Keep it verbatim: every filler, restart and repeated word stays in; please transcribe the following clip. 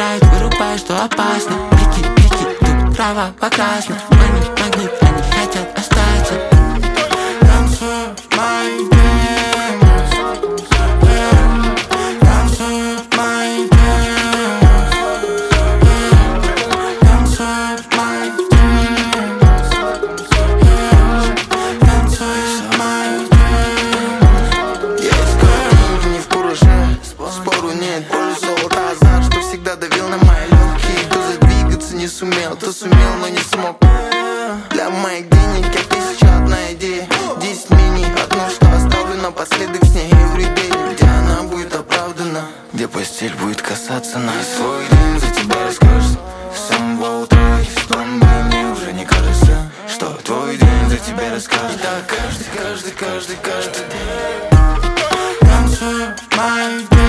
играет, вырубай, что опасно. Блики, блики, тут трава по красной. Магнит, магнит, они хотят остаться. Танцуют мои демоны, танцуют мои демоны, танцуют мои демоны, танцуют мои демоны. Я искал деньги не в кураже, спору нет, поле золота, азарт, что всегда давил на мои легкие. Кто задвигаться не сумел, кто сумел, но не смог. Для моих денег я тысяча одна идея. Десять мини, одно, что оставлю напоследок с ней everyday. Где она будет оправдана, где постель будет касаться нас. Свой день за тебя расскажет. С самого утра есть план, мне уже не кажется, что твой день за тебя расскажет. И так каждый, каждый, каждый, каждый день танцуют мои